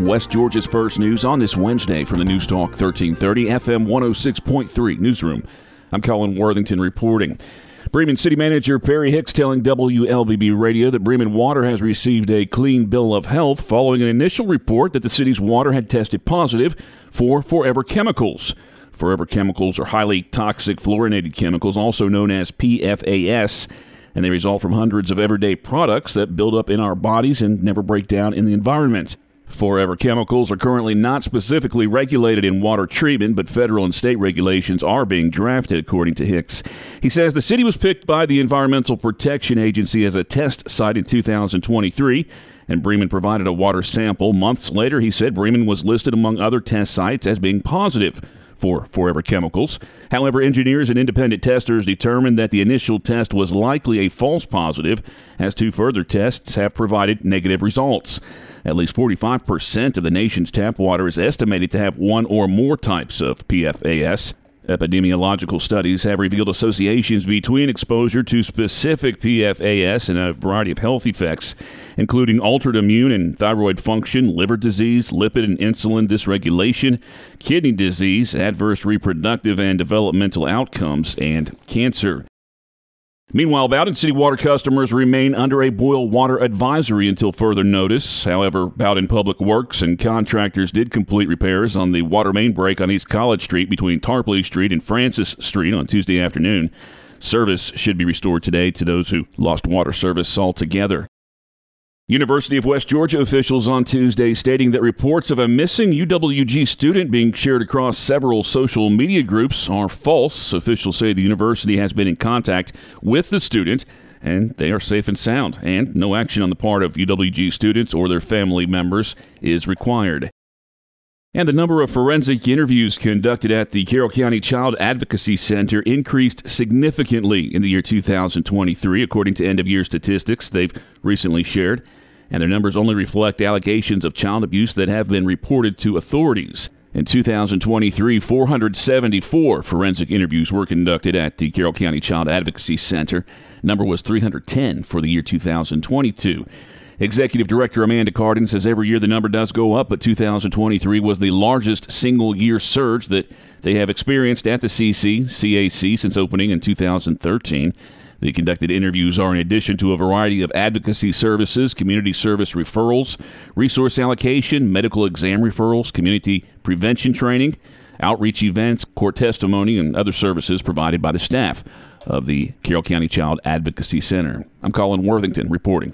West Georgia's First News on this Wednesday from the News Talk 1330 FM 106.3 newsroom. I'm Colin Worthington reporting. Bremen City Manager Perry Hicks telling WLBB Radio that Bremen Water has received a clean bill of health following an initial report that the city's water had tested positive for forever chemicals. Forever chemicals are highly toxic fluorinated chemicals, also known as PFAS, and they result from hundreds of everyday products that build up in our bodies and never break down in the environment. Forever chemicals are currently not specifically regulated in water treatment, but federal and state regulations are being drafted, according to Hicks. He says the city was picked by the Environmental Protection Agency as a test site in 2023, and Bremen provided a water sample. Months later, he said Bremen was listed among other test sites as being positive for forever chemicals. However, engineers and independent testers determined that the initial test was likely a false positive, as two further tests have provided negative results. At least 45% of the nation's tap water is estimated to have one or more types of PFAS. Epidemiological studies have revealed associations between exposure to specific PFAS and a variety of health effects, including altered immune and thyroid function, liver disease, lipid and insulin dysregulation, kidney disease, adverse reproductive and developmental outcomes, and cancer. Meanwhile, Bowden City Water customers remain under a boil water advisory until further notice. However, Bowden Public Works and contractors did complete repairs on the water main break on East College Street between Tarpley Street and Francis Street on Tuesday afternoon. Service should be restored today to those who lost water service altogether. University of West Georgia officials on Tuesday stating that reports of a missing UWG student being shared across several social media groups are false. Officials say the university has been in contact with the student and they are safe and sound, and no action on the part of UWG students or their family members is required. And the number of forensic interviews conducted at the Carroll County Child Advocacy Center increased significantly in the year 2023, according to end-of-year statistics they've recently shared. And their numbers only reflect allegations of child abuse that have been reported to authorities. In 2023, 474 forensic interviews were conducted at the Carroll County Child Advocacy Center. Number was 310 for the year 2022. Executive Director Amanda Cardin says every year the number does go up, but 2023 was the largest single-year surge that they have experienced at the CAC since opening in 2013. The conducted interviews are in addition to a variety of advocacy services, community service referrals, resource allocation, medical exam referrals, community prevention training, outreach events, court testimony, and other services provided by the staff of the Carroll County Child Advocacy Center. I'm Colin Worthington reporting.